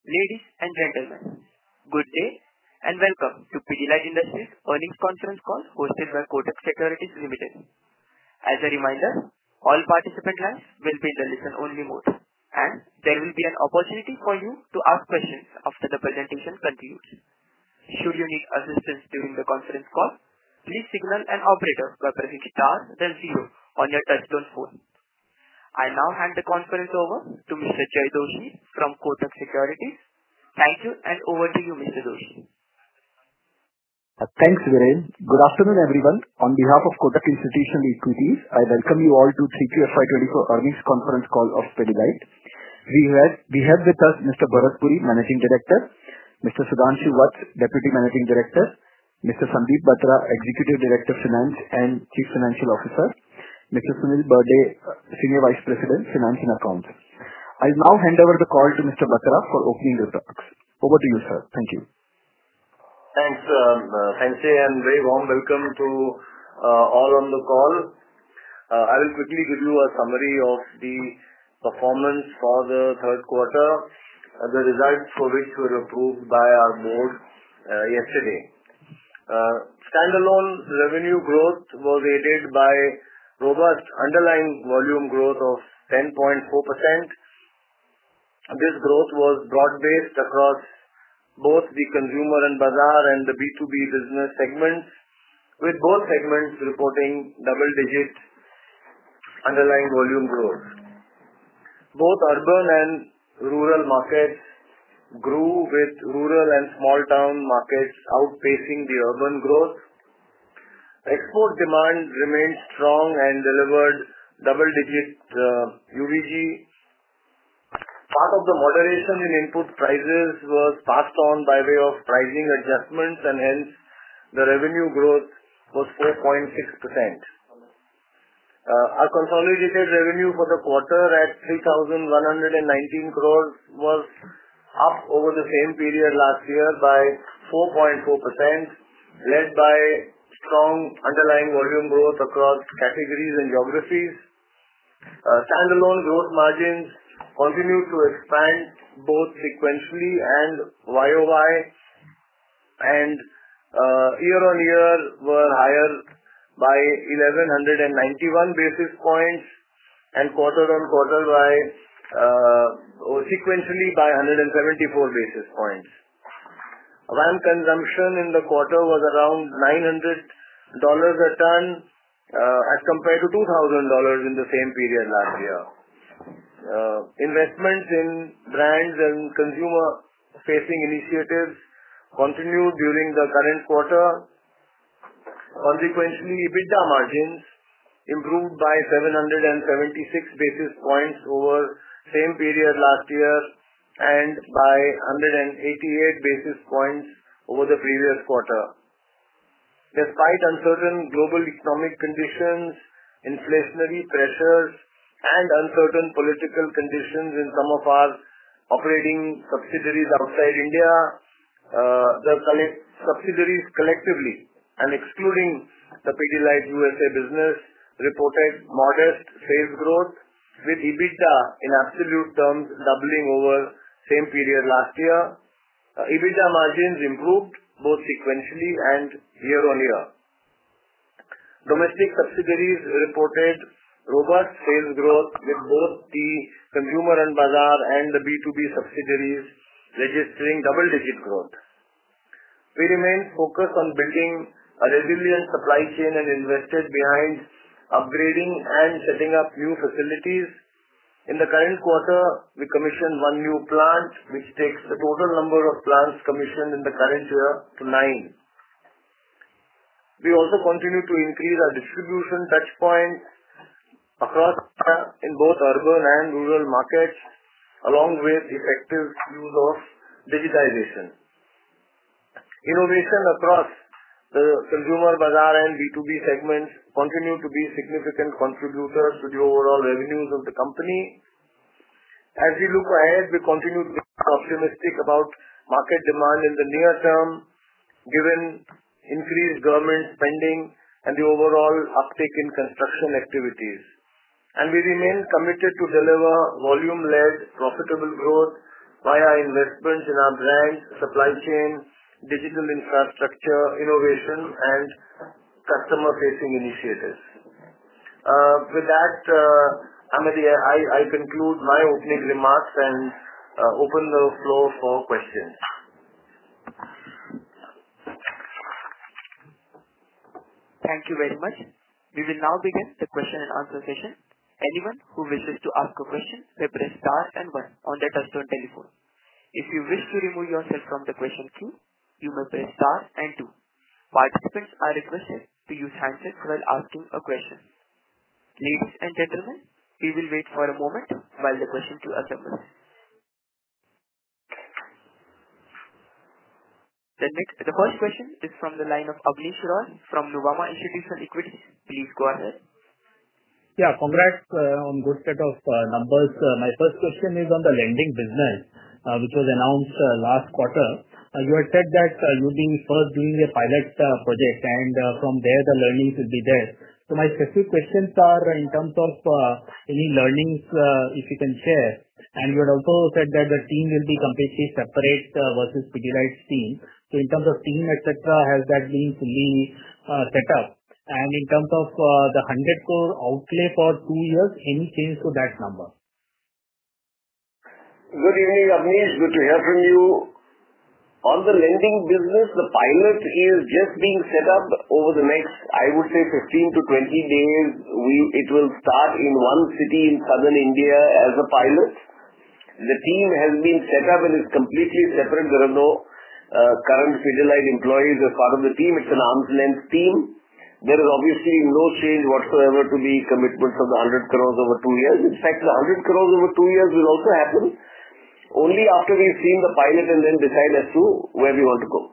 Ladies and gentlemen, good day and welcome to Pidilite Industries Earnings Conference Call hosted by Kotak Securities Limited. As a reminder, all participant lines will be in the listen-only mode, and there will be an opportunity for you to ask questions after the presentation concludes. Should you need assistance during the conference call, please signal an operator by pressing star then zero on your touchtone phone. I now hand the conference over to Mr. Jay Doshi from Kotak Securities. Thank you, and over to you, Mr. Doshi. Thanks, Viren. Good afternoon, everyone. On behalf of Kotak Institutional Equities, I welcome you all to 3Q FY24 Earnings Conference Call of Pidilite. We have with us Mr. Bharat Puri, Managing Director, Mr. Sudhanshu Vats, Deputy Managing Director, Mr. Sandeep Batra, Executive Director Finance and Chief Financial Officer, Mr. Sunil Burde, Senior Vice President, Finance and Accounts. I'll now hand over the call to Mr. Batra for opening remarks. Over to you, sir. Thank you. Thanks, Jay, and very warm welcome to all on the call. I will quickly give you a summary of the performance for the third quarter, the results for which were approved by our board yesterday. Standalone revenue growth was aided by robust underlying volume growth of 10.4%. This growth was broad-based across both the consumer and bazaar and the B2B business segments, with both segments reporting double-digit underlying volume growth. Both urban and rural markets grew, with rural and small town markets outpacing the urban growth. Export demand remained strong and delivered double-digit UVG. Part of the moderation in input prices was passed on by way of pricing adjustments, and hence the revenue growth was 4.6%. Our consolidated revenue for the quarter at 3,119 crores was up over the same period last year by 4.4%, led by strong underlying volume growth across categories and geographies. Standalone growth margins continued to expand both sequentially and YOY, and year-on-year were higher by 1,191 basis points and quarter-on-quarter by sequentially by 174 basis points. VAM consumption in the quarter was around $900 a ton as compared to $2,000 in the same period last year. Investments in brands and consumer-facing initiatives continued during the current quarter. Consequently, EBITDA margins improved by 776 basis points over same period last year and by 188 basis points over the previous quarter. Despite uncertain global economic conditions, inflationary pressures, and uncertain political conditions in some of our operating subsidiaries outside India, the subsidiaries collectively and excluding the Pidilite USA business reported modest sales growth, with EBITDA in absolute terms doubling over same period last year. EBITDA margins improved both sequentially and year-on-year. Domestic subsidiaries reported robust sales growth, with both the consumer and bazaar and the B2B subsidiaries registering double-digit growth. We remain focused on building a resilient supply chain and invested behind upgrading and setting up new facilities. In the current quarter, we commissioned one new plant, which takes the total number of plants commissioned in the current year to 9. We also continue to increase our distribution touchpoints across in both urban and rural markets, along with effective use of digitization. Innovation across the consumer, bazaar and B2B segments continue to be significant contributors to the overall revenues of the company. As we look ahead, we continue to be optimistic about market demand in the near term, given increased government spending and the overall uptick in construction activities. And we remain committed to deliver volume-led profitable growth via investments in our brands, supply chain, digital infrastructure, innovation, and customer-facing initiatives. With that, Amity, I conclude my opening remarks and open the floor for questions. Thank you very much. We will now begin the question and answer session. Anyone who wishes to ask a question may press star and one on their touchtone telephone. If you wish to remove yourself from the question queue, you may press star and two. Participants are requested to use handsets while asking a question. Ladies and gentlemen, we will wait for a moment while the question queue assembles. The first question is from the line of Abneesh Roy from Nuvama Institutional Equities. Please go ahead. Yeah, congrats on good set of numbers. My first question is on the lending business, which was announced last quarter. You had said that you'll be first doing a pilot project, and from there the learnings will be there. So my specific questions are in terms of any learnings, if you can share. And you had also said that the team will be completely separate versus Pidilite's team. So in terms of team, etc., has that been fully set up? And in terms of the 100 crore outlay for 2 years, any change to that number? Good evening, Abneesh. Good to hear from you. On the lending business, the pilot is just being set up over the next, I would say, 15 to 20 days. It will start in one city in southern India as a pilot. The team has been set up and is completely separate. There are no current Pidilite employees as part of the team. It's an arm's length team. There is obviously no change whatsoever to the commitments of the 100 crores over 2 years. In fact, the 100 crores over 2 years will also happen only after we've seen the pilot and then decide as to where we want to go.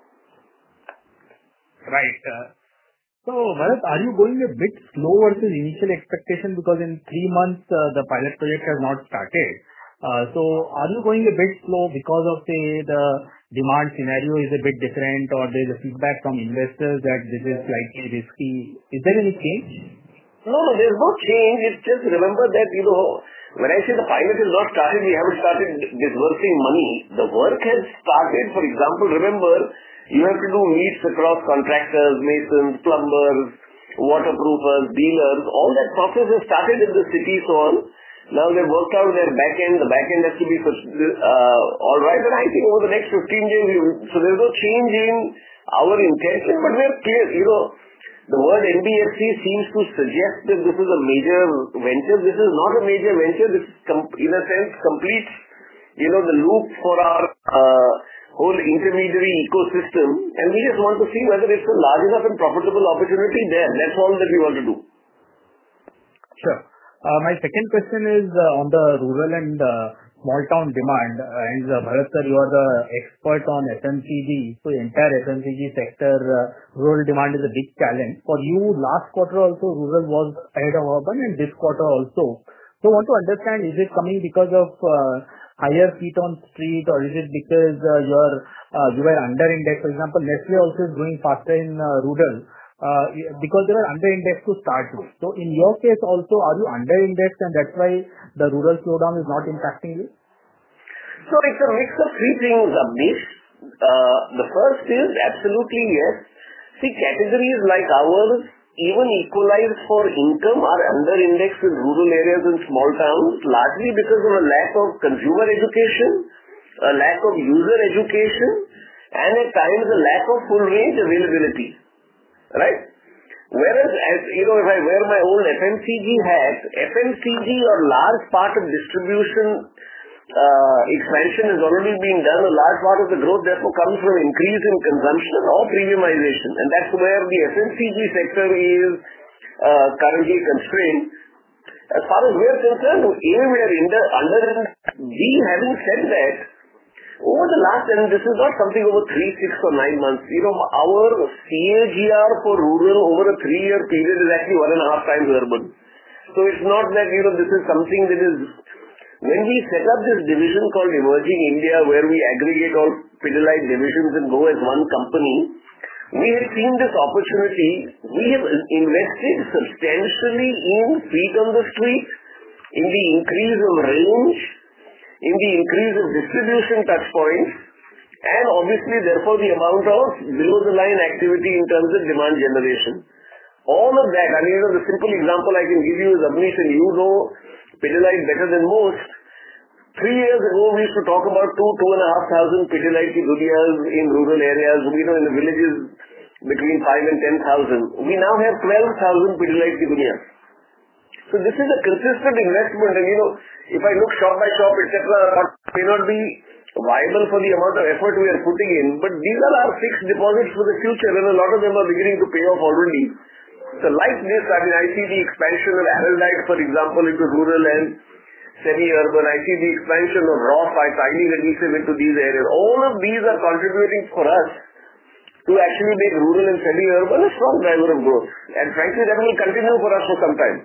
Right. So, Bharat, are you going a bit slow versus initial expectation? Because in 3 months, the pilot project has not started. So, are you going a bit slow because of, say, the demand scenario is a bit different, or there is a feedback from investors that this is slightly risky? Is there any change? No, there's no change. It's just remember that, when I say the pilot is not started, we haven't started disbursing money. The work has started. For example, remember, you have to do meets across contractors, masons, plumbers, waterproofers, dealers. All that process has started in the city, so on. Now they've worked out their back end. The back end has to be all right. And I think over the next 15 days, so there's no change in our intention, but we're clear. The word NBFC seems to suggest that this is a major venture. This is not a major venture. This is, in a sense, completes, the loop for our whole intermediary ecosystem. And we just want to see whether it's a large enough and profitable opportunity there. That's all that we want to do. Sure. My second question is on the rural and small town demand. And Bharat sir, you are the expert on FMCG. So entire FMCG sector, rural demand is a big challenge. For you, last quarter also, rural was ahead of urban, and this quarter also. So I want to understand, is it coming because of higher feet on street, or is it because you were under index? For example, Nestle also is growing faster in rural. Because they were under indexed to start with. So in your case also, are you under indexed, and that's why the rural slowdown is not impacting you? So it's a mix of three things, Abneesh. The first is absolutely yes. See, categories like ours, even equalized for income, are under indexed in rural areas and small towns, largely because of a lack of consumer education, a lack of user education, and at times a lack of full range availability. Right? Whereas, if I wear my old FMCG hat, FMCG or large part of distribution expansion has already been done. A large part of the growth therefore comes from increase in consumption or premiumization. And that's where the FMCG sector is currently constrained. As far as we are concerned, even we are under. Having said that, over the last, and this is not something over 3, 6 or 9 months, our CAGR for rural over a 3-year period is actually 1.5 times urban. So it's not that, this is something that is, when we set up this division called Emerging India, where we aggregate all Pidilite divisions and go as one company, we have seen this opportunity. We have invested substantially in feet on the street, in the increase of range, in the increase of distribution touch points, and obviously, therefore, the amount of below-the-line activity in terms of demand generation. All of that, I mean, the simple example I can give you is, Abneesh, and you know Pidilite better than most. 3 years ago, we used to talk about 2,500 Pidilite ki Duniyas in rural areas, in the villages between 5 and 10,000. We now have 12,000 Pidilite ki Duniyas. So this is a consistent investment, and if I look shop by shop, etc., may not be viable for the amount of effort we are putting in, but these are our fixed deposits for the future, and a lot of them are beginning to pay off already. So like this, I mean, I see the expansion of Araldite, for example, into rural and semi-urban. I see the expansion of Roff, tiling adhesive into these areas. All of these are contributing for us to actually make rural and semi-urban a strong driver of growth. And frankly, that will continue for us for some time.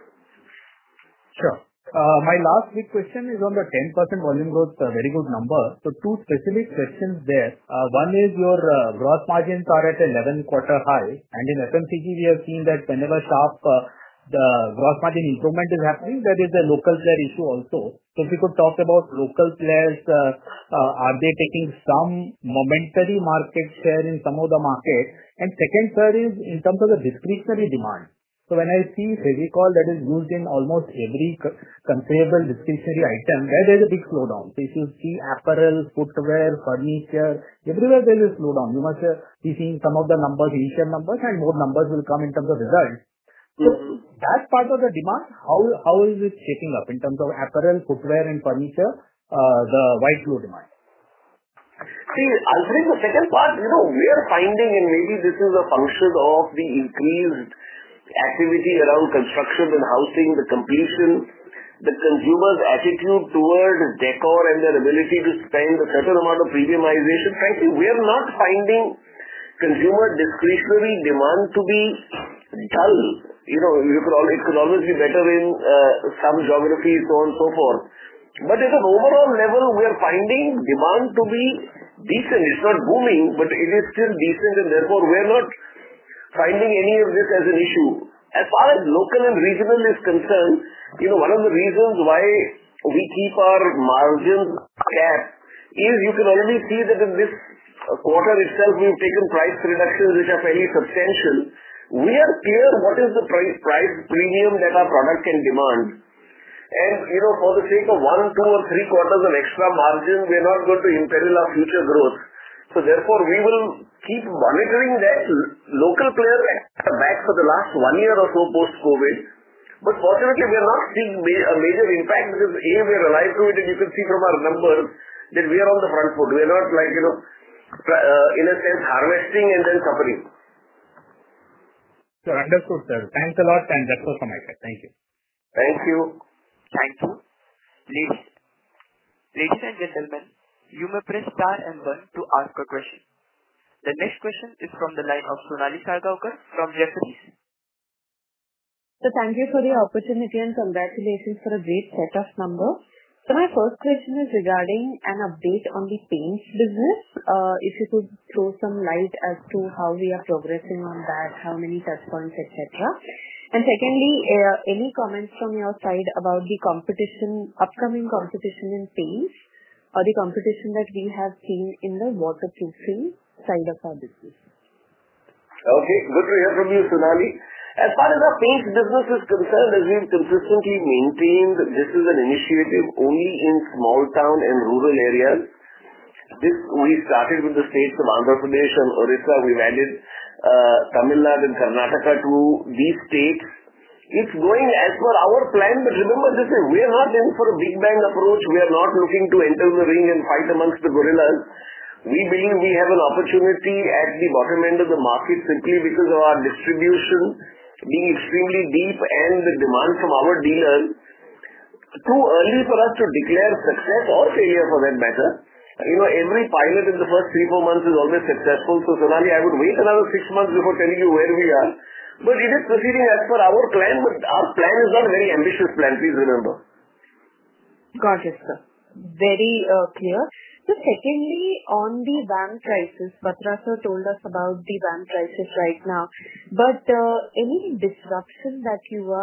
Sure. My last big question is on the 10% volume growth, a very good number. So two specific questions there. One is your gross margins are at 11-quarter high, and in FMCG we have seen that whenever the gross margin improvement is happening, there is a local player issue also. So if you could talk about local players, are they taking some momentary market share in some of the market? And second, sir, is in terms of the discretionary demand. So when I see Fevicol that is used in almost every conceivable discretionary item, there is a big slowdown. So if you see apparel, footwear, furniture, everywhere there is a slowdown. You must be seeing some of the numbers, initial numbers, and more numbers will come in terms of results. So that part of the demand, how is it shaping up in terms of apparel, footwear, and furniture, the white glue demand? See, answering the second part, we are finding, and maybe this is a function of the increased activity around construction and housing, the completion, the consumer's attitude towards decor and their ability to spend a certain amount of premiumization. Frankly, we are not finding consumer discretionary demand to be dull. It could always be better in some geographies, so on and so forth. But at an overall level, we are finding demand to be decent. It's not booming, but it is still decent, and therefore we are not finding any of this as an issue. As far as local and regional is concerned, one of the reasons why we keep our margins capped is you can already see that in this quarter itself we've taken price reductions which are fairly substantial. We are clear what is the price premium that our product can demand. And, for the sake of 1, 2 or 3 quarters of extra margin, we are not going to imperil our future growth. So therefore, we will keep monitoring that. Local players are back for the last 1 year or so post-COVID. But fortunately, we are not seeing a major impact because we are alive to it, and you can see from our numbers that we are on the front foot. We are not like, in a sense, harvesting and then suffering. Sure, understood, sir. Thanks a lot, and that's all from my side. Thank you. Thank you. Thank you. Ladies and gentlemen, you may press star and 1 to ask a question. The next question is from the line of Sonali Salgaonkar from Jefferies. So thank you for the opportunity and congratulations for a great set of numbers. So my first question is regarding an update on the paints business. If you could throw some light as to how we are progressing on that, how many touch points, etc. And secondly, any comments from your side about the upcoming competition in paints, or the competition that we have seen in the waterproofing side of our business? Okay, good to hear from you, Sonali. As far as our paints business is concerned, as we've consistently maintained, this is an initiative only in small town and rural areas. We started with the states of Andhra Pradesh and Orissa. We've added Tamil Nadu and Karnataka to these states. It's going as per our plan, but remember this is, we are not in for a big bang approach. We are not looking to enter the ring and fight amongst the gorillas. We believe we have an opportunity at the bottom end of the market simply because of our distribution being extremely deep and the demand from our dealers. Too early for us to declare success or failure for that matter. Every pilot in the first 3-4 months is always successful. So Sonali, I would wait another 6 months before telling you where we are. But it is proceeding as per our plan, but our plan is not a very ambitious plan, please remember. Got it, sir. Very clear. So secondly, on the VAM prices, Batra sir told us about the VAM prices right now. But any disruption that you are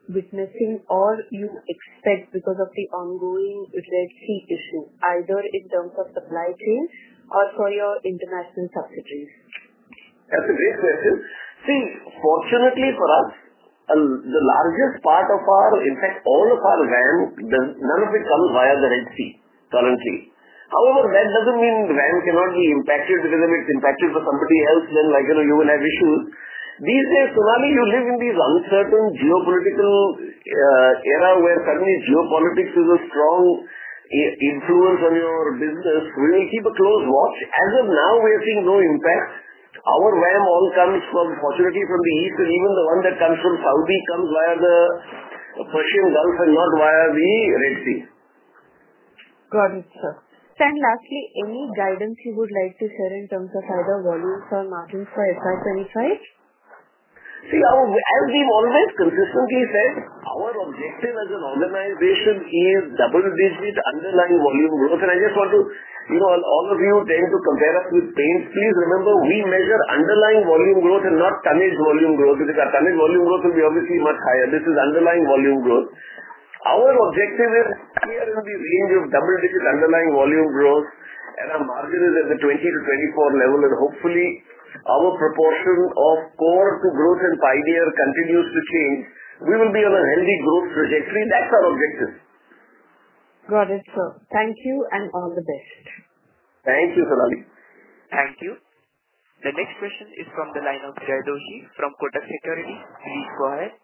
witnessing or you expect because of the ongoing Red Sea issue, either in terms of supply chain or for your international subsidiaries? That's a great question. See, fortunately for us, the largest part of in fact, all of our VAM, none of it comes via the Red Sea currently. However, that doesn't mean VAM cannot be impacted, because if it's impacted for somebody else, then you will have issues. These days, Sonali, you live in these uncertain geopolitical era where suddenly geopolitics is a strong influence on your business. We will keep a close watch. As of now, we are seeing no impact. Our VAM all comes fortunately from the east, and even the one that comes from Saudi comes via the Persian Gulf and not via the Red Sea. Got it, sir. And lastly, any guidance you would like to share in terms of either volumes or margins for FY25? See, as we've always consistently said, our objective as an organization is double-digit underlying volume growth. And I just want to, all of you tend to compare us with paints. Please remember, we measure underlying volume growth and not tonnage volume growth, because our tonnage volume growth will be obviously much higher. This is underlying volume growth. Our objective is here in the range of double-digit underlying volume growth, and our margin is at the 20 to 24 level, and hopefully our proportion of core to growth and pioneer continues to change. We will be on a healthy growth trajectory. That's our objective. Got it, sir. Thank you and all the best. Thank you, Sonali. Thank you. The next question is from the line of Jay Doshi from Kotak Securities. Please go ahead.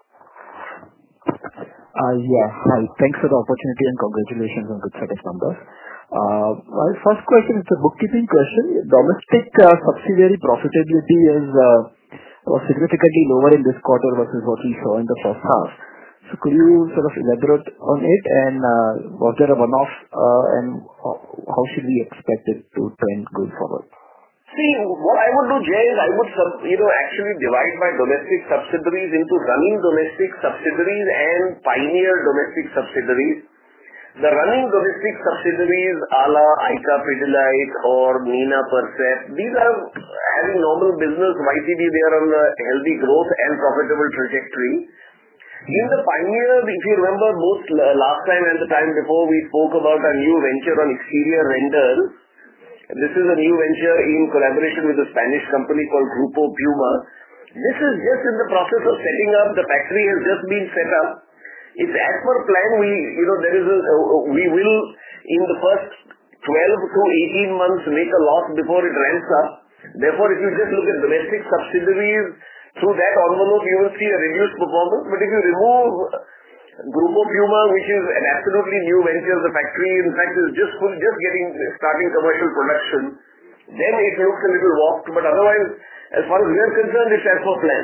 Hi. Thanks for the opportunity and congratulations on good set of numbers. My first question is a bookkeeping question. Domestic subsidiary profitability was significantly lower in this quarter versus what we saw in the first half. So could you sort of elaborate on it, and was there a one-off, and how should we expect it to trend going forward? See, what I would do, Jay, is I would actually divide my domestic subsidiaries into running domestic subsidiaries and pioneer domestic subsidiaries. The running domestic subsidiaries a la ICA Pidilite or Nina Percept, these are having normal business. YTD, they are on a healthy growth and profitable trajectory. In the pioneer, if you remember, both last time and the time before, we spoke about a new venture on exterior renders. This is a new venture in collaboration with a Spanish company called Grupo Puma. This is just in the process of setting up. The factory has just been set up. It's as per plan. We will in the first 12 to 18 months make a loss before it ramps up. Therefore, if you just look at domestic subsidiaries through that envelope, you will see a reduced performance. But if you remove Grupo Puma, which is an absolutely new venture, the factory in fact is just starting commercial production, then it looks a little warped. But otherwise, as far as we are concerned, it's as per plan.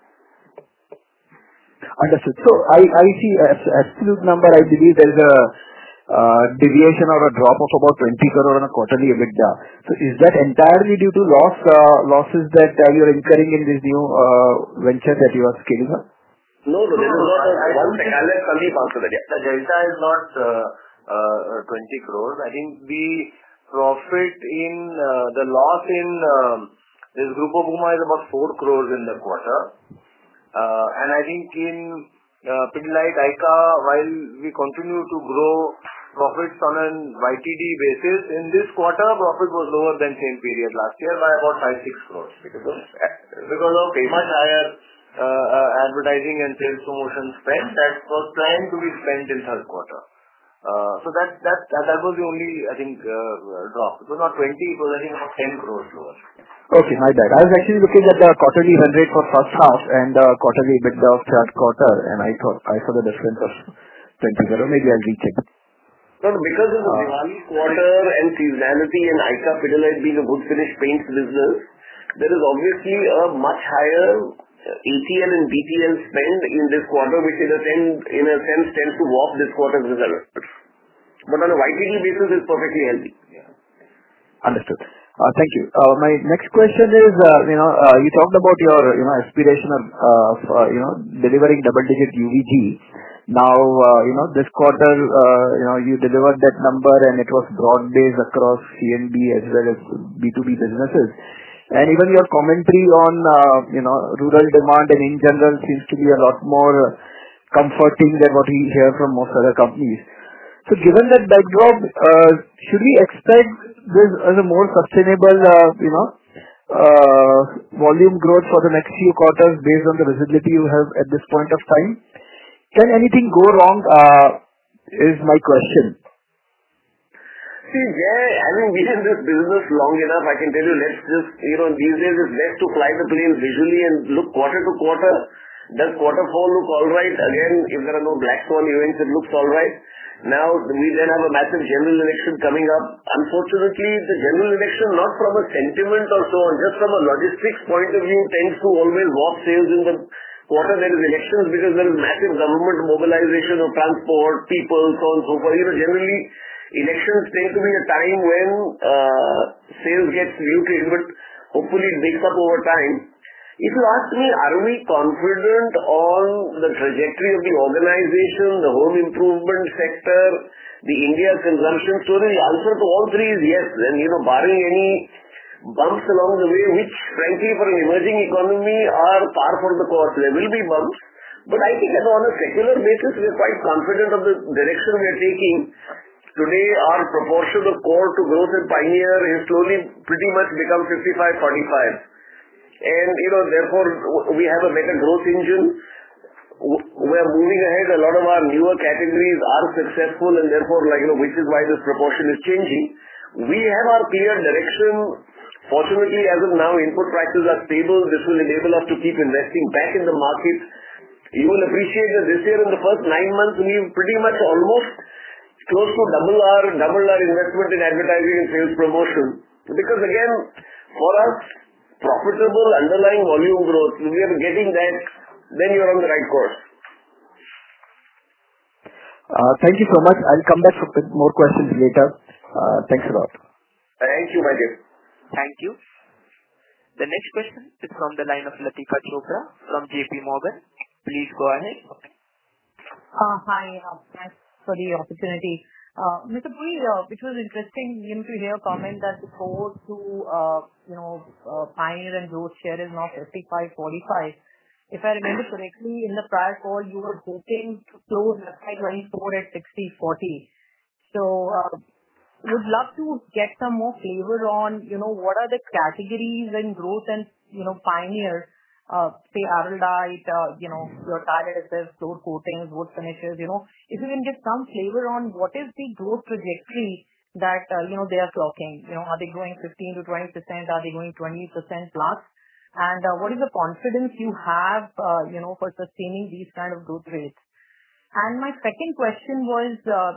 Understood. So I see absolute number. I believe there is a deviation or a drop of about 20 crore on a quarterly EBITDA. So is that entirely due to losses that you are incurring in this new venture that you are scaling up? No, this is not. One second, I'll let Sandeep answer that. The delta is not 20 crores. I think the profit in the loss in this Grupo Puma is about 4 crores in the quarter. And I think in Pidilite ICA, while we continue to grow profits on an YTD basis, in this quarter, profit was lower than same period last year by about 5-6 crores because of much higher advertising and sales promotion spend that was planned to be spent in third quarter. So that was the only, I think, drop. It was not 20, it was I think about 10 crores lower. Okay, my bad. I was actually looking at the quarterly run rate for first half and the quarterly EBITDA of third quarter, and I saw the difference of 20 crore. Maybe I'll recheck. No, because of the Diwali quarter and seasonality and ICA Pidilite being a good finished paints business, there is obviously a much higher ATL and BTL spend in this quarter, which in a sense tends to warp this quarter's results. But on a YTD basis, it's perfectly healthy. Understood. Thank you. My next question is, you talked about your aspiration of delivering double-digit UVG. Now, this quarter, you delivered that number, and it was broad-based across C&B as well as B2B businesses. And even your commentary on rural demand and in general seems to be a lot more comforting than what we hear from most other companies. So given that backdrop, should we expect this as a more sustainable, volume growth for the next few quarters based on the visibility you have at this point of time? Can anything go wrong, is my question. See, Jay, having been in this business long enough, I can tell you, let's just, these days it's best to fly the plane visually and look quarter to quarter. Does quarter four look all right? Again, if there are no black swan events, it looks all right. Now, we then have a massive general election coming up. Unfortunately, the general election, not from a sentiment or so on, just from a logistics point of view, tends to always warp sales in the quarter there is elections because there is massive government mobilization of transport, people, so on and so forth. Generally, elections tend to be a time when sales gets muted, but hopefully it makes up over time. If you ask me, are we confident on the trajectory of the organization, the home improvement sector, the India consumption story? The answer to all three is yes. And, barring any bumps along the way, which frankly for an emerging economy are par for the course. There will be bumps. But I think on a secular basis, we are quite confident of the direction we are taking. Today, our proportion of core to growth in Pioneer has slowly pretty much become 55-45. And, therefore, we have a better growth engine. We are moving ahead. A lot of our newer categories are successful and therefore, which is why this proportion is changing. We have our clear direction. Fortunately, as of now, input prices are stable. This will enable us to keep investing back in the market. You will appreciate that this year in the first 9 months, we've pretty much almost close to double our investment in advertising and sales promotion. Because again, for us, profitable underlying volume growth, if we are getting that, then you're on the right course. Thank you so much. I'll come back with more questions later. Thanks a lot. Thank you, my dear. Thank you. The next question is from the line of Latika Chopra from JP Morgan. Please go ahead. Hi. Thanks for the opportunity. Mr. Puri, it was interesting to hear a comment that the core to Pioneer and growth share is now 55-45. If I remember correctly, in the prior call, you were hoping to close FY24 at 60-40. So, would love to get some more flavor on, what are the categories in growth and, Pioneer, say Araldite, your tile adhesives, floor coatings, wood finishes, if you can give some flavor on what is the growth trajectory that, they are clocking. Are they growing 15-20%? Are they going 20% plus? And what is the confidence you have, for sustaining these kind of growth rates? And my second question was,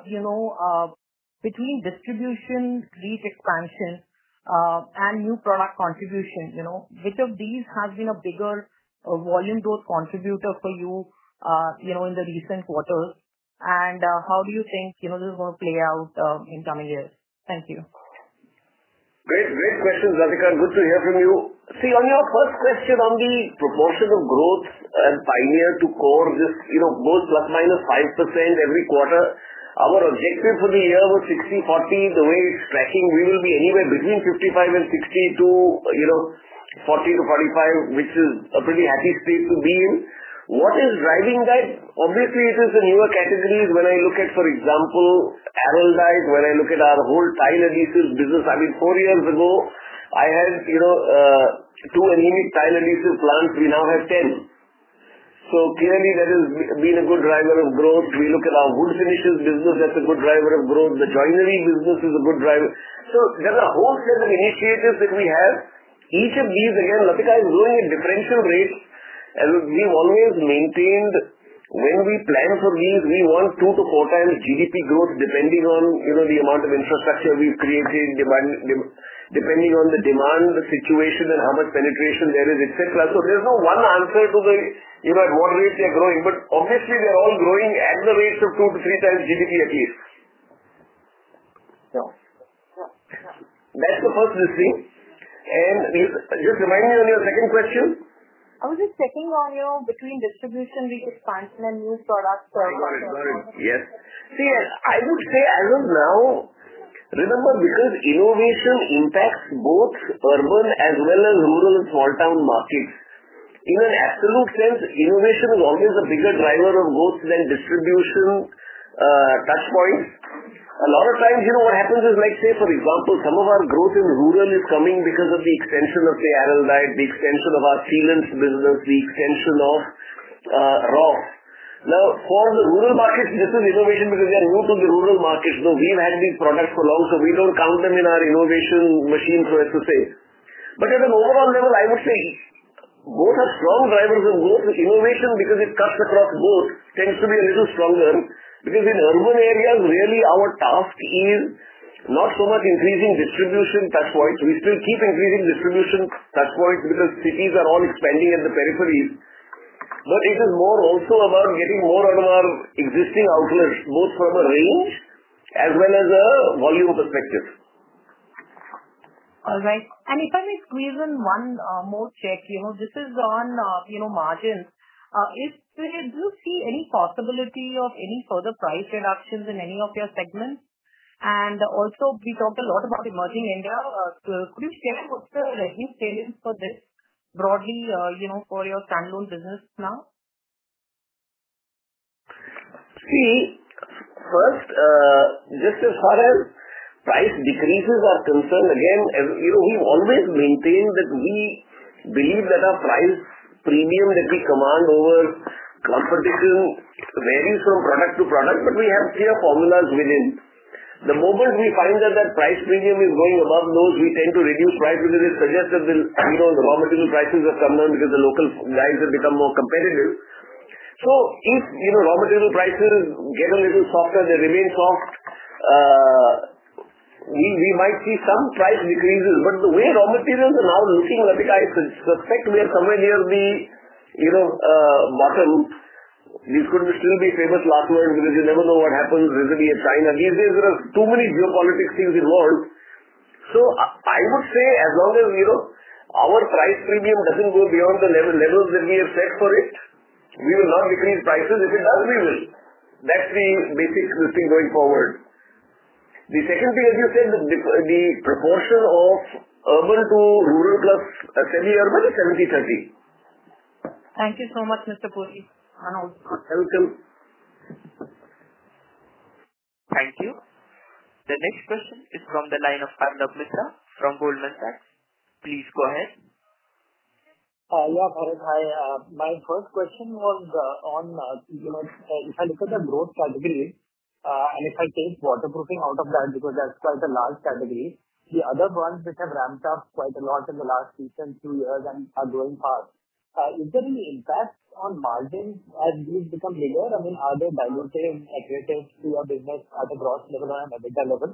between distribution, reach expansion, and new product contribution, which of these has been a bigger volume growth contributor for you, in the recent quarters? And how do you think, this is going to play out in coming years? Thank you. Great questions, Latika. Good to hear from you. See, on your first question on the proportion of growth and Pioneer to core, this, goes plus minus 5% every quarter. Our objective for the year was 60-40. The way it's tracking, we will be anywhere between 55 and 60 to, 40 to 45, which is a pretty happy state to be in. What is driving that? Obviously, it is the newer categories. When I look at, for example, Araldite, when I look at our whole tile adhesives business, 4 years ago, I had, 2 anemic tile adhesive plants. We now have 10. So clearly that has been a good driver of growth. We look at our wood finishes business, that's a good driver of growth. The joinery business is a good driver. So there are a whole set of initiatives that we have. Each of these, again, Latika, is growing at differential rates. As we've always maintained, when we plan for these, we want 2 to 4 times GDP growth depending on, the amount of infrastructure we've created, depending on the demand, the situation and how much penetration there is, etc. So there's no one answer to the, at what rate they're growing, but obviously they're all growing at the rates of 2 to 3 times GDP at least. Yeah. That's the first thing. And just remind me on your second question. I was just checking on between distribution, reach expansion and new products. Got it. Yes. See, I would say as of now, remember, because innovation impacts both urban as well as rural and small town markets, in an absolute sense, innovation is always a bigger driver of growth than distribution touch points. A lot of times, what happens is, like, say, for example, some of our growth in rural is coming because of the extension of, say, Araldite, the extension of our sealants business, the extension of Roff. Now, for the rural markets, this is innovation because we are new to the rural markets. Though we've had these products for long, so we don't count them in our innovation machine, so as to say. But at an overall level, I would say both are strong drivers of growth. Innovation, because it cuts across both, tends to be a little stronger. Because in urban areas, really our task is not so much increasing distribution touch points. We still keep increasing distribution touch points because cities are all expanding at the peripheries. But it is more also about getting more out of our existing outlets, both from a range as well as a volume perspective. All right. And if I may squeeze in one more check, this is on, margins. Do you see any possibility of any further price reductions in any of your segments? And also, we talked a lot about emerging India. Could you share what's the revenue salience for this broadly, for your standalone business now? See, first, just as far as price decreases are concerned, again, we've always maintained that we believe that our price premium that we command over competition varies from product to product, but we have clear formulas within. The moment we find that price premium is going above those, we tend to reduce price because it suggests that the raw material prices have come down because the local guys have become more competitive. So if raw material prices get a little softer, they remain soft, we might see some price decreases. But the way raw materials are now looking, Latika, I suspect we are somewhere near the bottom. These could still be famous last words because you never know what happens vis-a-vis China. These days there are too many geopolitics things involved. So I would say as long as our price premium doesn't go beyond the levels that we have set for it, we will not decrease prices. If it does, we will. That's the basic thing going forward. The second thing, as you said, the proportion of urban to rural plus semi-urban is 70-30. Thank you so much, Mr. Puri. Welcome. Thank you. The next question is from the line of Arnab Mitra from Goldman Sachs. Please go ahead. Bharat, hi. My first question was on, if I look at the growth categories, and if I take waterproofing out of that, because that's quite a large category, the other ones which have ramped up quite a lot in the last recent 2 years and are growing fast, is there any impact on margins as these become bigger? I mean, are they dilutive, accretive to your business at a gross level or an EBITDA level?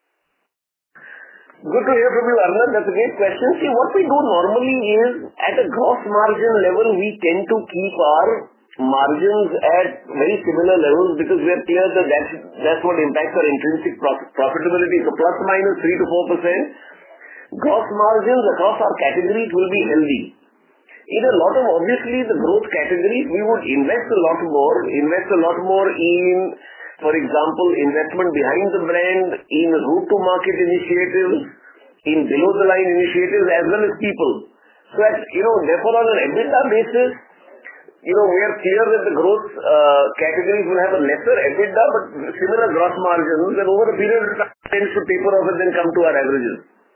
Good to hear from you, Arnab. That's a great question. See, what we do normally is, at a gross margin level, we tend to keep our margins at very similar levels because we are clear that that's what impacts our intrinsic profitability. So plus minus 3 to 4%. Gross margins across our categories will be healthy. In a lot of, obviously, the growth categories, we would invest a lot more in, for example, investment behind the brand, in route to market initiatives, in below the line initiatives, as well as people. So that, therefore on an EBITDA basis, we are clear that the growth categories will have a lesser EBITDA, but similar gross margins, and over a period of time, tends to taper off and then come to our averages.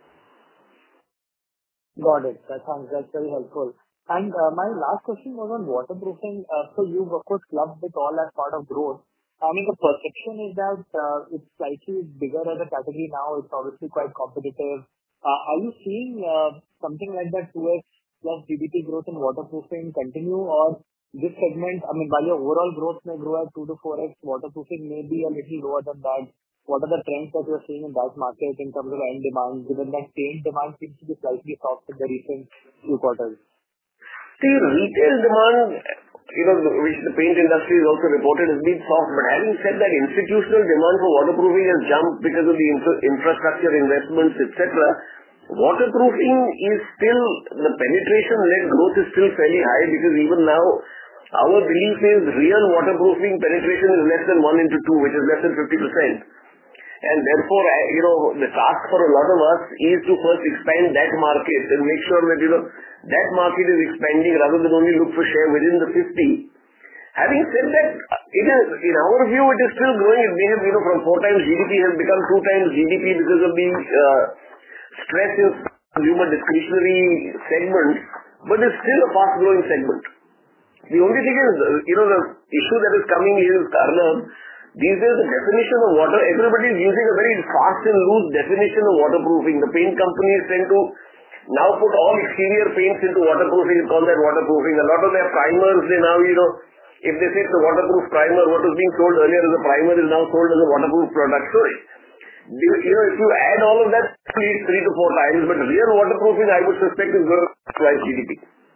Got it. That's very helpful. And my last question was on waterproofing. So you've, of course, clubbed it all as part of growth. I mean, the perception is that it's slightly bigger as a category now. It's obviously quite competitive. Are you seeing something like that 2x plus GDP growth in waterproofing continue, or this segment, I mean, while your overall growth may grow at 2 to 4x, waterproofing may be a little lower than that? What are the trends that you're seeing in that market in terms of end demand, given that paint demand seems to be slightly soft in the recent few quarters? See, retail demand, which the paint industry has also reported, has been soft. But having said that, institutional demand for waterproofing has jumped because of the infrastructure investments, etc. Waterproofing is still, the penetration-led growth is still fairly high because even now, our belief is real waterproofing penetration is less than 1 into 2, which is less than 50%. Therefore, the task for a lot of us is to first expand that market and make sure that that market is expanding rather than only look for share within the 50. Having said that, in our view, it is still growing. It may have, from 4 times GDP has become 2 times GDP because of the stress in consumer discretionary segments, but it's still a fast-growing segment. The only thing is, the issue that is coming is, Arnab, these days the definition of water, everybody is using a very fast and loose definition of waterproofing. The paint companies tend to now put all exterior paints into waterproofing and call that waterproofing. A lot of their primers, they now, if they say it's a waterproof primer, what was being sold earlier as a primer is now sold as a waterproof product. So, if you add all of that, it leads 3 to 4 times, but real waterproofing, I would suspect, is going to rise GDP.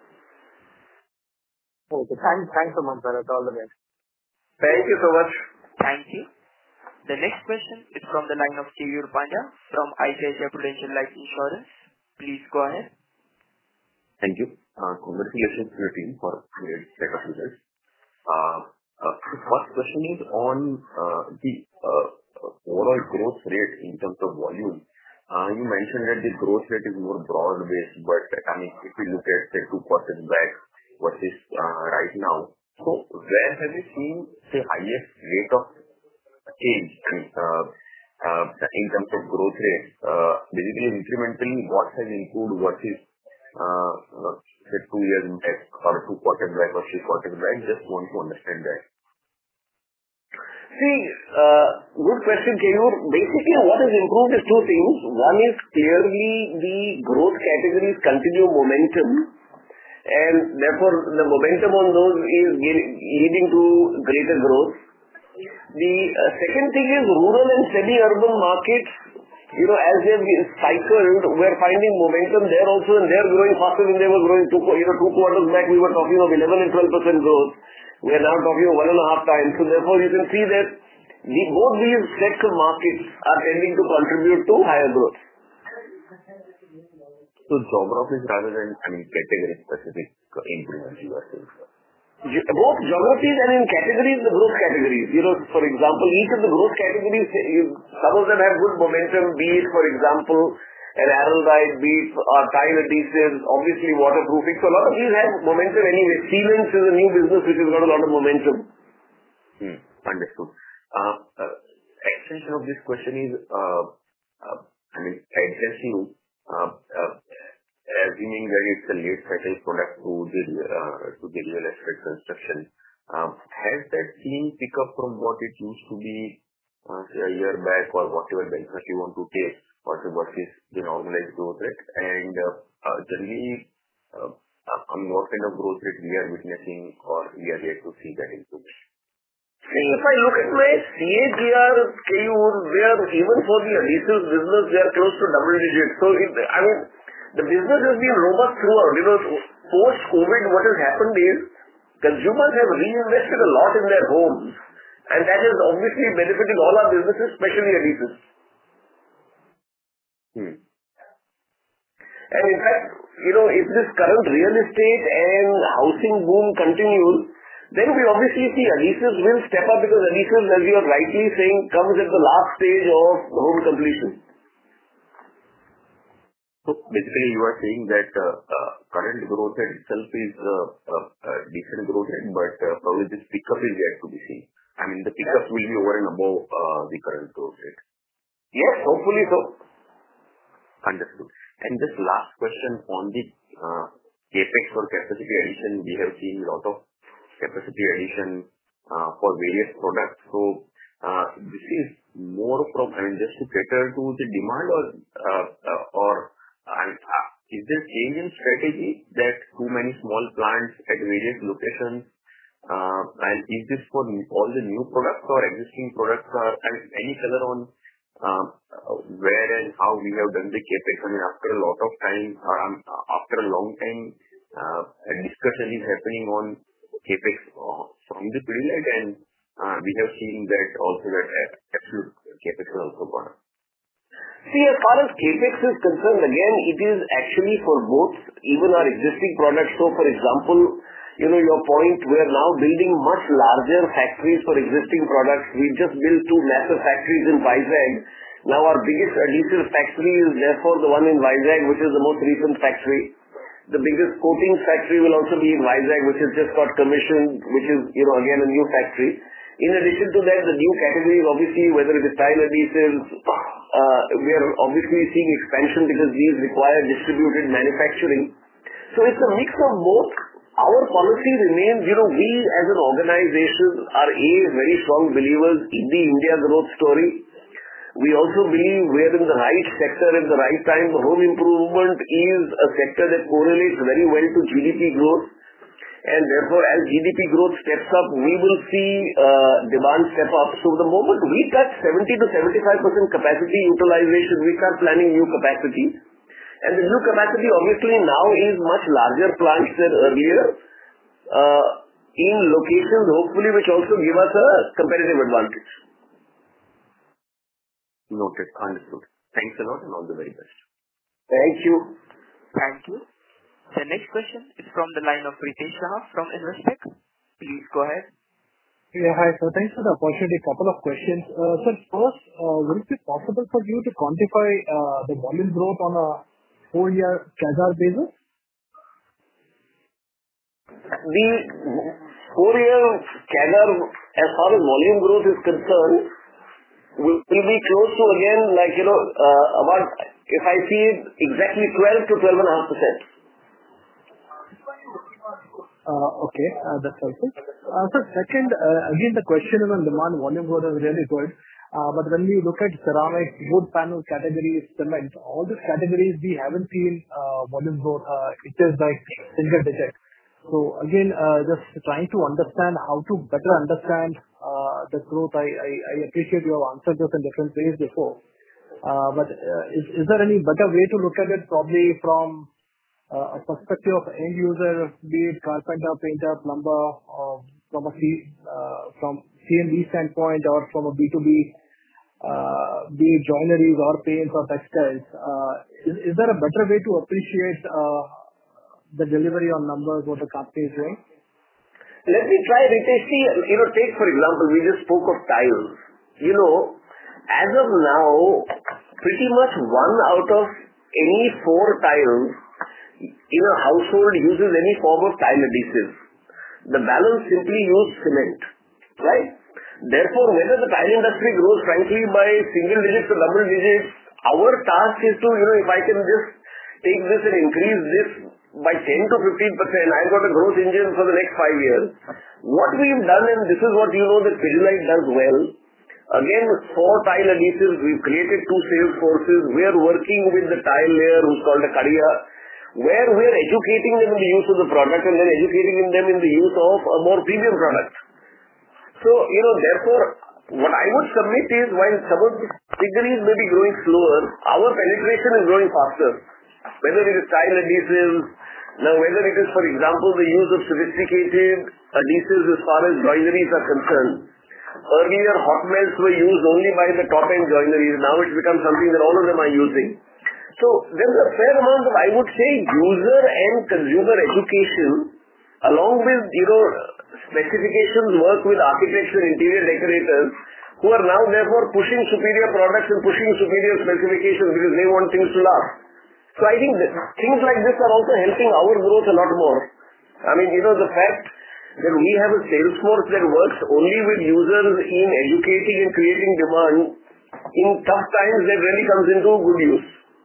Okay. Thanks so much, Bharat. All the best. Thank you so much. Thank you. The next question is from the line of Keyur Pandya from ICICI Prudential Life Insurance. Please go ahead. Thank you. Congratulations to your team for a great set of results. The first question is on the overall growth rate in terms of volume. You mentioned that the growth rate is more broad-based, but if you look at, say, 2 quarters back versus right now, so where have you seen the highest rate of change in terms of growth rate? Basically, incrementally, what has improved versus say 2 years back or 2 quarters back or 3 quarters back? Just want to understand that. See, good question, Keyur. Basically, what has improved is 2 things. One is clearly the growth categories continue momentum, and therefore the momentum on those is leading to greater growth. The second thing is rural and semi-urban markets, as they've cycled, we're finding momentum there also, and they're growing faster than they were growing 2 quarters back. We were talking of 11 and 12% growth. We are now talking of 1.5 times. So therefore, you can see that both these sets of markets are tending to contribute to higher growth. So geographies rather than category-specific improvements you are saying? Both geographies and in categories, the growth categories. For example, each of the growth categories, some of them have good momentum, be it, for example, an Araldite, be it tile adhesives, obviously waterproofing. So a lot of these have momentum anyway. Sealants is a new business which has got a lot of momentum. Understood. Extension of this question is, assuming that it's a late cycle product to the real estate construction, has that seen pick up from what it used to be say a year back or whatever benchmark you want to take versus the normalized growth rate? And generally, what kind of growth rate we are witnessing or we are yet to see that improvement? See, if I look at my CAGR, Keyur, even for the adhesives business, they are close to double digits. So, the business has been robust throughout. Post-COVID, what has happened is consumers have reinvested a lot in their homes, and that is obviously benefiting all our businesses, especially adhesives. And in fact, if this current real estate and housing boom continues, then we obviously see adhesives will step up, because adhesives, as you are rightly saying, comes at the last stage of home completion. So basically, you are saying that current growth rate itself is a decent growth rate, but probably this pickup is yet to be seen. The pickup will be over and above the current growth rate. Yes, hopefully so. Understood. And just last question on the capex or capacity addition. We have seen a lot of capacity addition for various products. So this is more from, just to cater to the demand, or is there change in strategy that too many small plants at various locations? And is this for all the new products or existing products? Any color on where and how we have done the capex? After a lot of time, after a long time, a discussion is happening on capex from the Pidilite, and we have seen that also that absolute capex has also gone up. See, as far as capex is concerned, again, it is actually for both, even our existing products. So, for example, your point, we are now building much larger factories for existing products. We just built 2 massive factories in Vizag. Now our biggest adhesive factory is therefore the one in Vizag, which is the most recent factory. The biggest coatings factory will also be in Vizag, which has just got commissioned, which is, again, a new factory. In addition to that, the new categories, obviously, whether it is tile adhesives, we are obviously seeing expansion because these require distributed manufacturing. So it's a mix of both. Our policy remains, we as an organization are very strong believers in the India growth story. We also believe we are in the right sector at the right time. The home improvement is a sector that correlates very well to GDP growth. And therefore, as GDP growth steps up, we will see demand step up. So the moment we touch 70 to 75% capacity utilization, we start planning new capacity. And the new capacity obviously now is much larger plants than earlier in locations, hopefully, which also give us a competitive advantage. Noted. Understood. Thanks a lot and all the very best. Thank you. Thank you. The next question is from the line of Ritesh Shah from Investec. Please go ahead. Yeah, hi. So thanks for the opportunity. A couple of questions. Sir, first, would it be possible for you to quantify the volume growth on a 4-year CAGR basis? The 4-year CAGR, as far as volume growth is concerned, will be close to, again, about, if I see it, exactly 12 to 12.5%. Okay, that's helpful. So second, again, the question is on demand. Volume growth is really good. But when we look at ceramic, wood panel categories, cement, all these categories, we haven't seen volume growth. It is like single digit. So again, just trying to understand how to better understand the growth. I appreciate you have answered this in different ways before. But is there any better way to look at it, probably from a perspective of end user, be it carpenter, painter, plumber, or from C&D standpoint, or from a B2B, be it joineries or paints or textiles? Is there a better way to appreciate the delivery on numbers, what the company is doing? Let me try, Ritesh. Take for example, we just spoke of tiles. As of now, pretty much 1 out of any 4 tiles in a household uses any form of tile adhesive. The balance simply use cement, right? Therefore, whether the tile industry grows frankly by single digits to double digits, our task is to, if I can just take this and increase this by 10 to 15%, I've got a growth engine for the next 5 years. What we've done, and this is what that Pidilite does well, again, for tile adhesives, we've created 2 sales forces. We are working with the tile layer, who's called a Kadiya, where we are educating them in the use of the product and then educating them in the use of a more premium product. So, therefore, what I would submit is, while some of the categories may be growing slower, our penetration is growing faster. Whether it is tile adhesives, now whether it is, for example, the use of sophisticated adhesives as far as joineries are concerned. Earlier, hot melts were used only by the top-end joineries. Now it's become something that all of them are using. So there's a fair amount of, I would say, user and consumer education, along with, specifications work with architects and interior decorators, who are now therefore pushing superior products and pushing superior specifications because they want things to last. So I think that things like this are also helping our growth a lot more. I mean, the fact that we have a sales force that works only with users in educating and creating demand in tough times, that really comes into good use.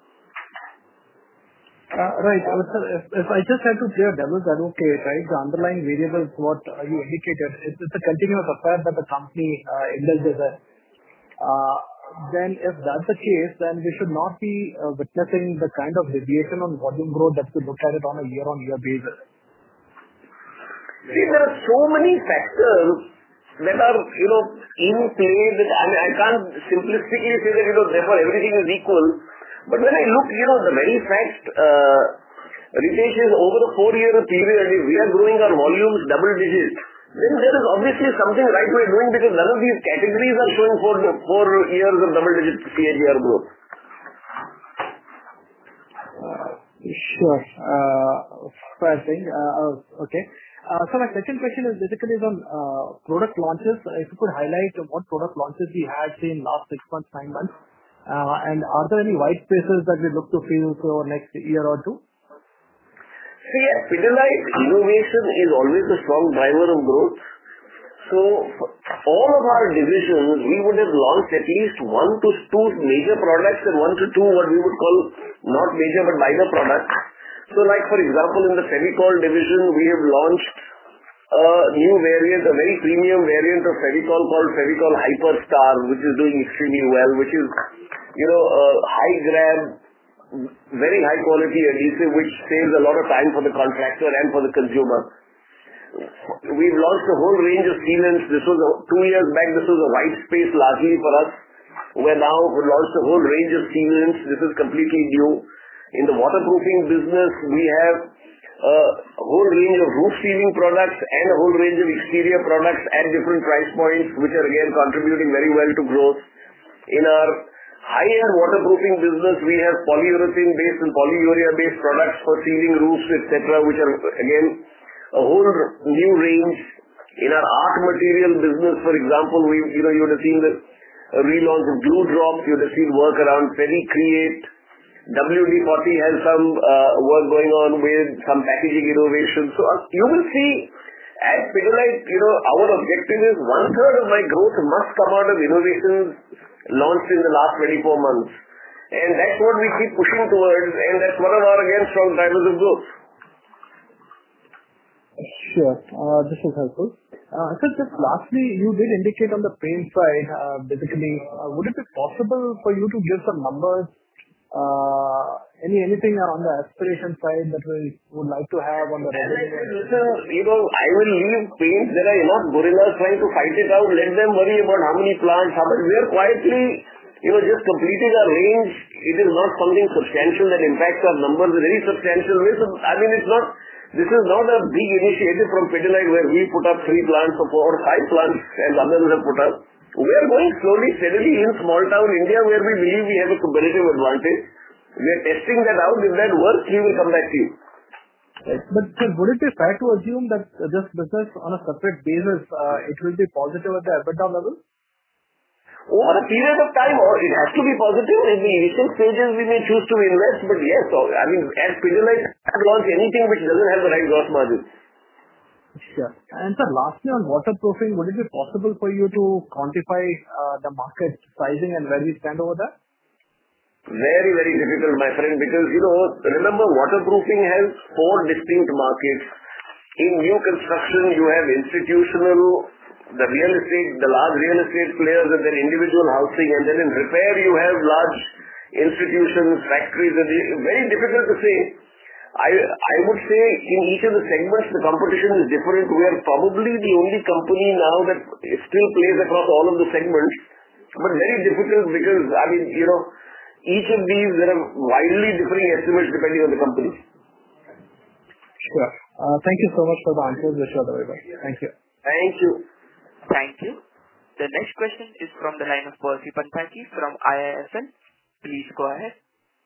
Right. Sir, if I just had to play a devil's advocate, right, the underlying variables, what you indicated, it's a continuous affair that the company indulges in. Then if that's the case, then we should not be witnessing the kind of deviation on volume growth that we look at it on a year-on-year basis. See, there are so many factors that are, in play that I can't simplistically say that, therefore everything is equal. But when I look, the very fact, Ritesh, is over a 4-year period, if we are growing our volumes double digits, then there is obviously something right we're doing, because none of these categories are showing 4 years of double digit CAGR growth. Sure. Fair thing. Okay. My second question is basically on product launches. If you could highlight what product launches we had seen last 6 months, 9 months, and are there any white spaces that we look to fill for next year or two? See, at Pidilite, innovation is always a strong driver of growth. All of our divisions, we would have launched at least 1 to 2 major products and 1 to 2 what we would call not major but minor products. Like for example, in the Fevicol division, we have launched a new variant, a very premium variant of Fevicol called Fevicol Hyperstar, which is doing extremely well, which is, a high grab, very high quality adhesive, which saves a lot of time for the contractor and for the consumer. We've launched a whole range of sealants. 2 years back, this was a white space largely for us. We're now launched a whole range of sealants. This is completely new. In the waterproofing business, we have a whole range of roof sealing products and a whole range of exterior products at different price points, which are again contributing very well to growth. In our high-end waterproofing business, we have polyurethane-based and polyurea-based products for sealing roofs, etc., which are again a whole new range. In our art material business, for example, you would have seen the relaunch of Glue Drops. You would have seen work around Fevicreate. WD-40 has some work going on with some packaging innovation. You will see at Pidilite, our objective is 1/3 of my growth must come out of innovations launched in the last 24 months. And that's what we keep pushing towards, and that's one of our, again, strong drivers of growth. Sure. This is helpful. Just lastly, you did indicate on the paint side, basically, would it be possible for you to give some numbers? Anything on the aspiration side that we would like to have on the revenue? I will leave paint. There are enough gorillas trying to fight it out. Let them worry about how many plants. We are quietly, just completing our range. It is not something substantial that impacts our numbers in a very substantial way. This is not a big initiative from Pidilite where we put up 3 plants or 4 or 5 plants and others have put up. We are going slowly, steadily in small town India where we believe we have a competitive advantage. We are testing that out. If that works, we will come back to you. Right. Sir, would it be fair to assume that this business on a separate basis, it will be positive at the EBITDA level? Over a period of time, it has to be positive. In the initial stages, we may choose to invest, but yes, at Pidilite, we can't launch anything which doesn't have the right gross margin. Sure. Sir, lastly on waterproofing, would it be possible for you to quantify the market sizing and where we stand over there? Very, very difficult, my friend, because, remember, waterproofing has 4 distinct markets. In new construction, you have institutional, the real estate, the large real estate players and then individual housing, and then in repair, you have large institutions, factories. Very difficult to say. I would say in each of the segments, the competition is different. We are probably the only company now that still plays across all of the segments, but very difficult because, each of these, there are widely differing estimates depending on the company. Sure. Thank you so much for the answers. Wish you all the very best. Thank you. Thank you. Thank you. The next question is from the line of Percy Panthaki from IIFL. Please go ahead.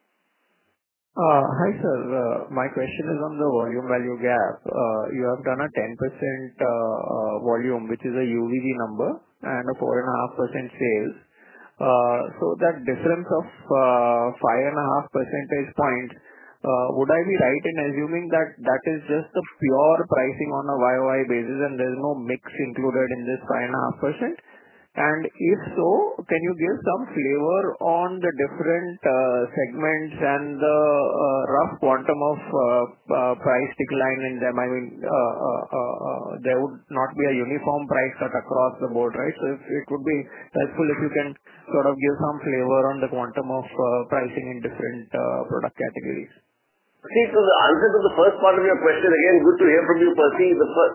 Hi, sir. My question is on the volume value gap. You have done a 10% volume, which is a UVG number, and a 4.5% sales. That difference of 5.5 percentage points, would I be right in assuming that that is just the pure pricing on a YOY basis and there is no mix included in this 5.5%? If so, can you give some flavor on the different segments and the rough quantum of price decline in them? There would not be a uniform price cut across the board, right? It would be helpful if you can sort of give some flavor on the quantum of pricing in different product categories. See, the answer to the first part of your question, again, good to hear from you, Percy.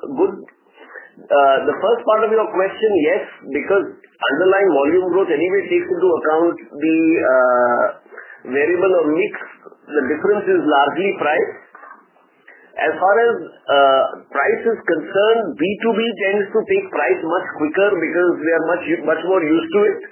The first part of your question, yes, because underlying volume growth anyway takes into account the variable or mix. The difference is largely price. As far as price is concerned, B2B tends to take price much quicker because they are much more used to it.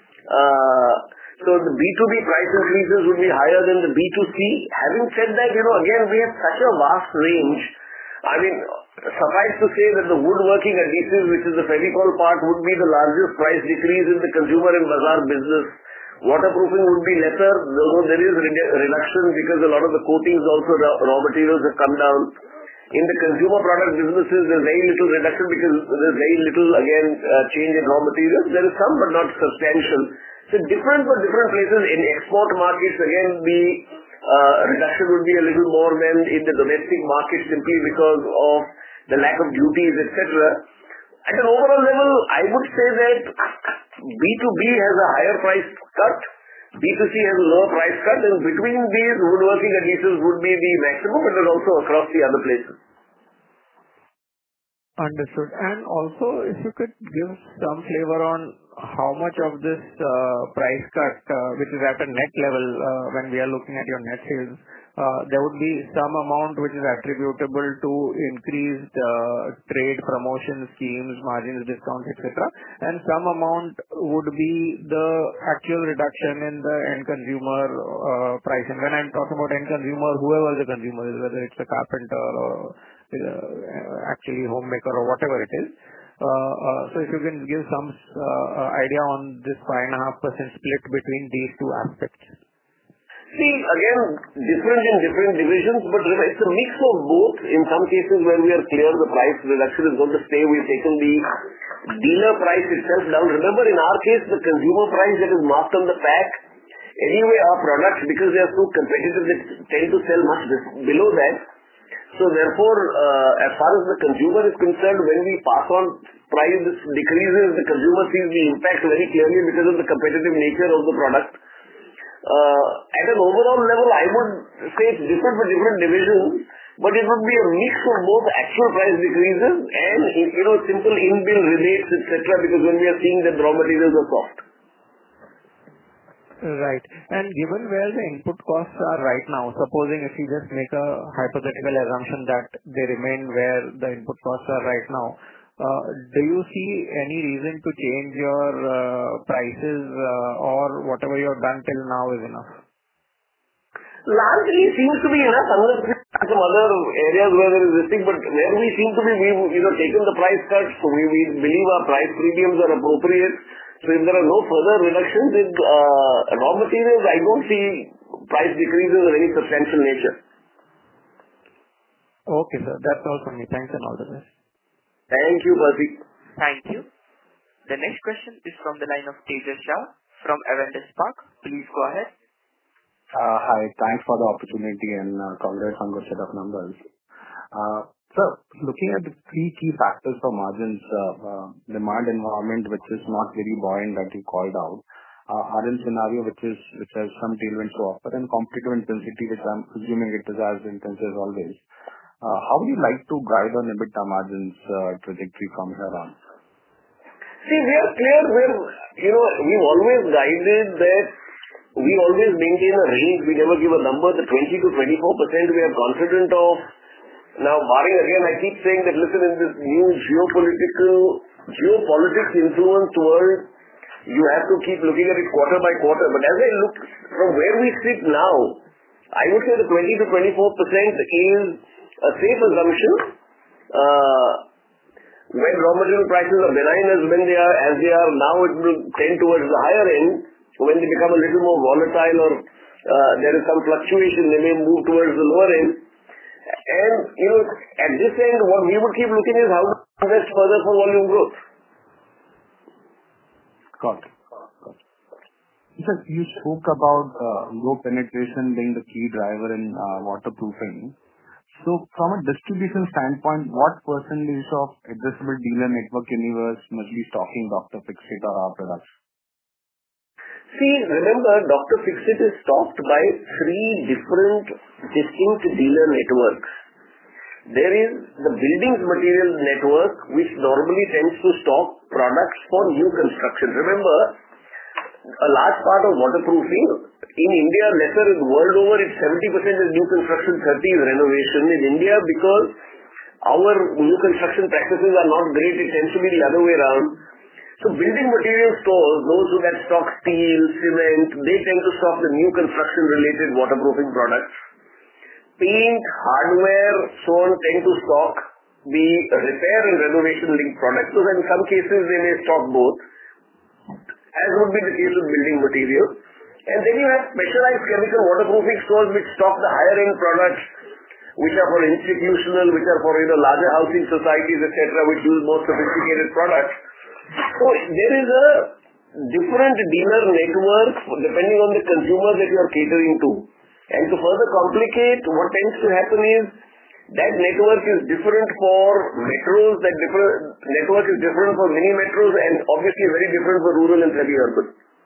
So the B2B price increases would be higher than the B2C. Having said that, again, we have such a vast range. Suffice to say that the woodworking adhesives, which is the Fevicol part, would be the largest price decrease in the consumer and bazaar business. Waterproofing would be lesser, though there is reduction because a lot of the coatings also, raw materials have come down. In the consumer product businesses, there's very little reduction because there's very little, again, change in raw materials. There is some, but not substantial. So different for different places. In export markets, again, the reduction would be a little more than in the domestic market simply because of the lack of duties, etc. At an overall level, I would say that B2B has a higher price cut, B2C has a lower price cut, and between these, woodworking adhesives would be the maximum, but then also across the other places. Understood. And also, if you could give some flavor on how much of this price cut, which is at a net level, when we are looking at your net sales, there would be some amount which is attributable to increased trade promotion schemes, margins, discounts, etc., and some amount would be the actual reduction in the end consumer price. And when I'm talking about end consumer, whoever the consumer is, whether it's a carpenter or actually homemaker or whatever it is. So if you can give some idea on this 5.5% split between these two aspects. See, again, different in different divisions, but it's a mix of both. In some cases where we are clear the price reduction is going to stay, we've taken the dealer price itself down. Remember, in our case, the consumer price that is marked on the pack, anyway, our products, because they are so competitive, they tend to sell much below that. So therefore, as far as the consumer is concerned, when we pass on price decreases, the consumer sees the impact very clearly because of the competitive nature of the product. At an overall level, I would say it's different for different divisions, but it would be a mix of both actual price decreases and, simple in-bill rebates, etc., because when we are seeing that raw materials are soft. Right. And given where the input costs are right now, supposing if you just make a hypothetical assumption that they remain where the input costs are right now, do you see any reason to change your prices or whatever you have done till now is enough? Largely seems to be enough, unless some other areas where there is this thing, but where we seem to be, we've taken the price cuts, so we believe our price premiums are appropriate. So if there are no further reductions in raw materials, I don't see price decreases of any substantial nature. Okay, sir. That's all from me. Thanks and all the best. Thank you, Percy. Thank you. The next question is from the line of Tejas Shah from Avendus Spark. Please go ahead. Hi. Thanks for the opportunity and congrats on good set of numbers. Sir, looking at the three key factors for margins, demand environment, which is not very buoyant that you called out, RM scenario, which has some tailwinds to offer, and competitive intensity, which I'm assuming it is as intense as always. How would you like to guide on EBITDA margins trajectory from here on? See, we are clear where, we've always guided that we always maintain a range. We never give a number. The 20 to 24% we are confident of. Now, barring again, I keep saying that, listen, in this new geopolitics influenced world, you have to keep looking at it quarter by quarter. But as I look from where we sit now, I would say the 20 to 24% is a safe assumption. When raw material prices are benign as they are now, it will tend towards the higher end. When they become a little more volatile or there is some fluctuation, they may move towards the lower end. And, at this end, what we would keep looking is how to invest further for volume growth. Got it. Sir, you spoke about low penetration being the key driver in waterproofing. So, from a distribution standpoint, what percentage of addressable dealer network universe must be stocking Dr. Fixit or our products? See, remember, Dr. Fixit is stocked by three different distinct dealer networks. There is the buildings material network, which normally tends to stock products for new construction. Remember, a large part of waterproofing in India, lesser is world over, it's 70% is new construction, 30 is renovation. In India, because our new construction practices are not great, it tends to be the other way around. So building material stores, those who that stock steel, cement, they tend to stock the new construction related waterproofing products. Paint, hardware, so on tend to stock the repair and renovation linked products. So in some cases, they may stock both, as would be the case with building materials. And then you have specialized chemical waterproofing stores which stock the higher end products, which are for institutional, which are for larger housing societies, etc., which use more sophisticated products. So there is a different dealer network depending on the consumers that you are catering to. And to further complicate, what tends to happen is that network is different for metros, that network is different for mini metros, and obviously very different for rural and semi-urban.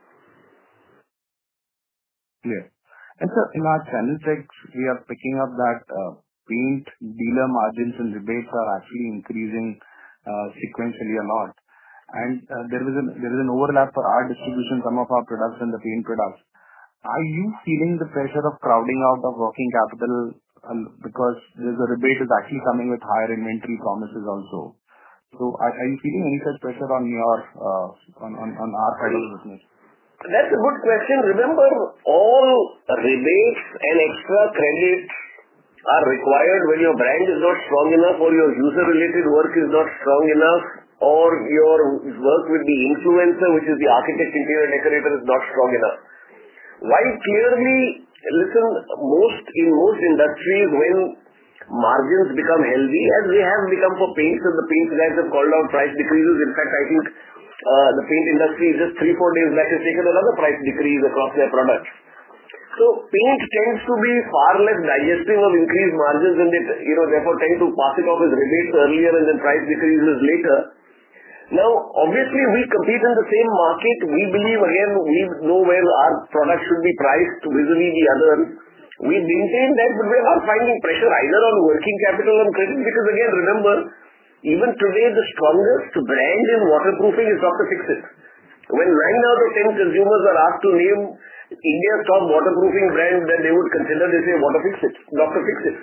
Clear. And sir, in our channel checks, we are picking up that paint dealer margins and rebates are actually increasing sequentially a lot. And there is an overlap for our distribution, some of our products and the paint products. Are you feeling the pressure of crowding out of working capital because there's a rebate is actually coming with higher inventory promises also? So are you feeling any such pressure on your on our side of the business? That's a good question. Remember, all rebates and extra credits are required when your brand is not strong enough, or your user-related work is not strong enough, or your work with the influencer, which is the architect, interior decorator, is not strong enough. While clearly, listen, in most industries, when margins become healthy, as they have become for paints, and the paint guys have called out price decreases. In fact, I think the paint industry just 3-4 days back has taken another price decrease across their products. So paint tends to be far less digesting of increased margins, and they therefore tend to pass it off as rebates earlier and then price decreases later. Now, obviously, we compete in the same market. We believe, again, we know where our products should be priced vis-a-vis the others. We maintain that, but we're not finding pressure either on working capital and credit, because again, remember, even today, the strongest brand in waterproofing is Dr. Fixit. When 9 out of 10 consumers are asked to name India's top waterproofing brand, then they would consider, they say, Dr. Fixit.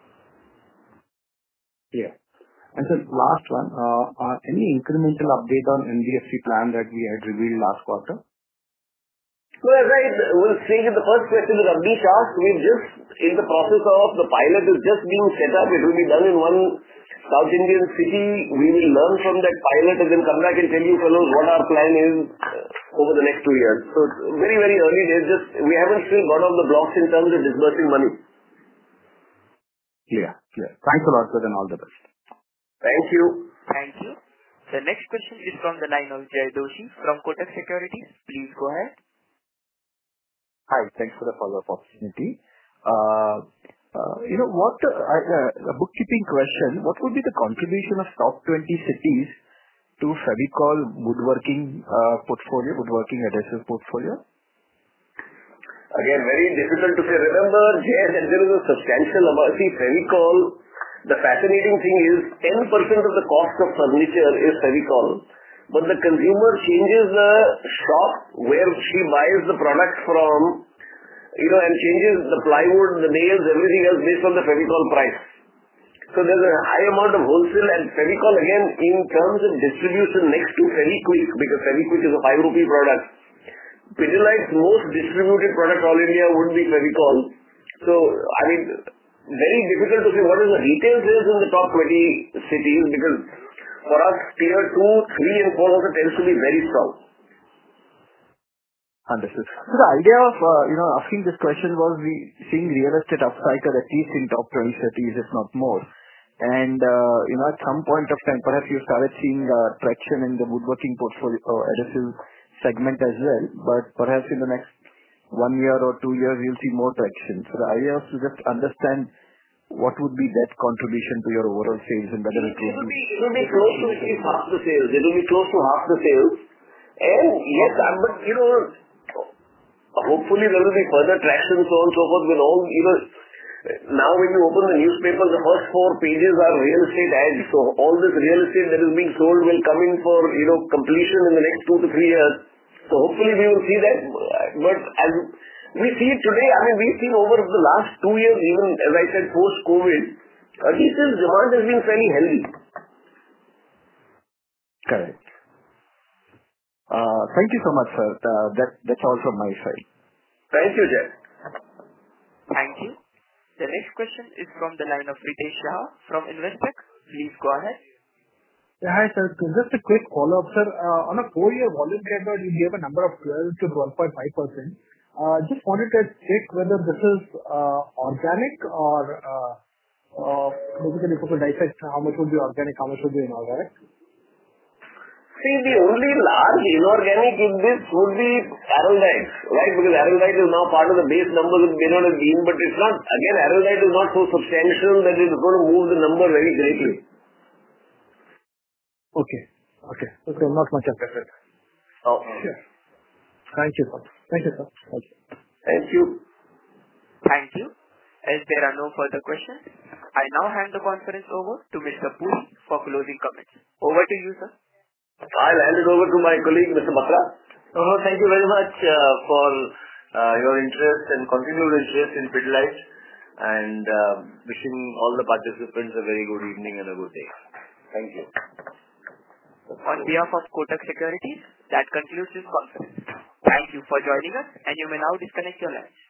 Yeah. And so last one, any incremental update on NBFC plan that we had revealed last quarter? So as I was saying in the first question that Abneesh asked, we're just in the process of, the pilot is just being set up. It will be done in one South Indian city. We will learn from that pilot and then come back and tell you fellows what our plan is over the next 2 years. So it's very, very early days. We haven't still got off the blocks in terms of disbursing money. Clear. Thanks a lot, sir, and all the best. Thank you. Thank you. The next question is from the line of Jay Doshi from Kotak Securities. Please go ahead. Hi, thanks for the follow-up opportunity. A bookkeeping question. What would be the contribution of top 20 cities to Fevicol woodworking adhesive portfolio? Again, very difficult to say. Remember, Jay, that there is a substantial amount. See, Fevicol, the fascinating thing is 10% of the cost of furniture is Fevicol, but the consumer changes the shop where she buys the product from, and changes the plywood, the nails, everything else based on the Fevicol price. So there's a high amount of wholesale, and Fevicol, again, in terms of distribution next to Fevikwik, because Fevikwik is a 5 rupee product, Pidilite's most distributed product all India would be Fevicol. So, I mean, very difficult to say what is the retail sales in the top 20 cities, because for us, tier 2, 3 and 4 also tends to be very strong. Understood. So the idea of asking this question was we seeing real estate upcycle at least in top 20 cities, if not more. And at some point of time, perhaps you started seeing traction in the woodworking portfolio adhesive segment as well. But perhaps in the next 1 year or 2 years, you'll see more traction. So the idea was to just understand what would be that contribution to your overall sales and whether it will be. It will be close to at least half the sales. It will be close to half the sales. And yes, but hopefully there will be further traction, so on and so forth, with all, now when you open the newspaper, the first 4 pages are real estate ads. So all this real estate that is being sold will come in for, completion in the next 2 to 3 years. So hopefully we will see that. But as we see it today, I mean, we've seen over the last 2 years, even as I said, post-COVID, adhesive demand has been fairly healthy. Correct. Thank you so much, sir. That's all from my side. Thank you, Jay. Thank you. The next question is from the line of Ritesh Shah from Investec. Please go ahead. Yeah, hi, sir. Just a quick follow-up, sir. On a 4-year volume CAGR, you gave a number of 12 to 12.5%. Just wanted to check whether this is organic or basically if you could dissect how much would be organic, how much would be inorganic. See, the only large inorganic in this would be Araldite, right? Because Araldite is now part of the base numbers it may not have been, but it's not, again, Araldite is not so substantial that it's going to move the number very greatly. Okay. Not much of effort. Oh. Sure. Thank you, sir. Thank you. Thank you. As there are no further questions, I now hand the conference over to Mr. Puri for closing comments. Over to you, sir. I'll hand it over to my colleague, Mr. Batra. Thank you very much for your interest and continued interest in Pidilite, and wishing all the participants a very good evening and a good day. Thank you. On behalf of Kotak Securities, that concludes this conference. Thank you for joining us, and you may now disconnect your lines.